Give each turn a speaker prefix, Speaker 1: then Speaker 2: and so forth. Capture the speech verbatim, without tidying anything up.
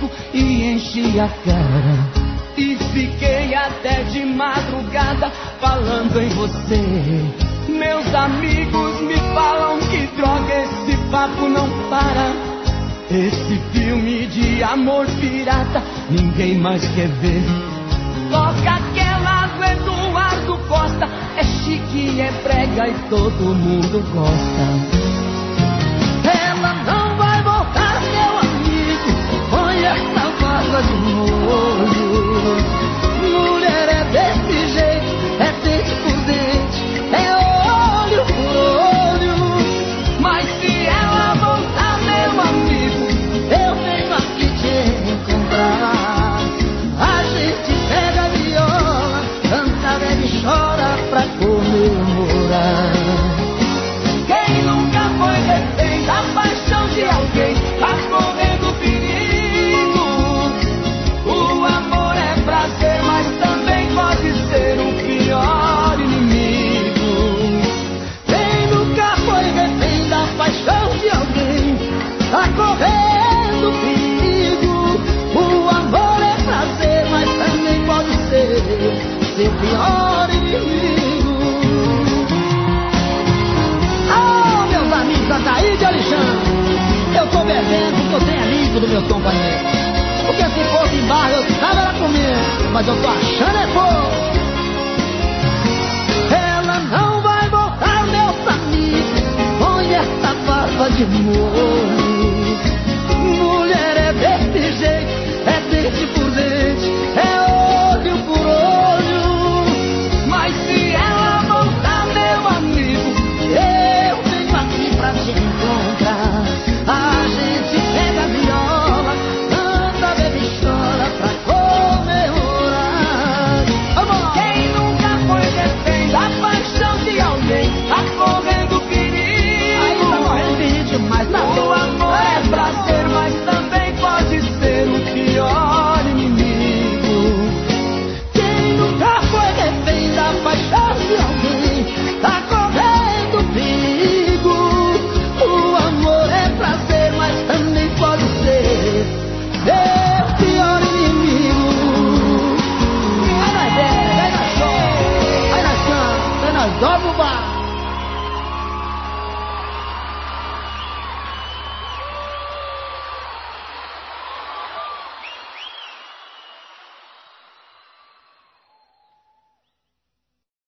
Speaker 1: beijo e enchi a cara. E fiquei até de madrugada falando em você. Meus amigos me falam que droga, esse papo não para. Esse filme de amor pirata ninguém mais quer ver. Toca aquela do Eduardo Costa, é chique, é brega e todo mundo gosta. Ela não vai voltar, meu amigo, põe essa vaga de molho. Mulher é desse jeito, é dente por dente, é olho por olho. Mas se ela voltar, meu amigo, eu venho aqui te encontrar. A gente pega a viola, canta, bebe e chora pra comemorar. Quem nunca foi refém da paixão de alguém, tá correndo perigo. O amor é prazer, mas também pode ser o pior inimigo. Quem nunca foi refém da paixão de alguém, tá correndo perigo. O amor é prazer, mas também pode ser seu pior inimigo. Ah, meus amigos, Ataíde de Alexandre, eu tô bebendo porque eu tenho amigo do meu companheiro. Porque se fosse em bar eu tava lá comendo, mas eu tô achando é pouco. Ela não vai voltar, meus amigos, põe essa barba de molho.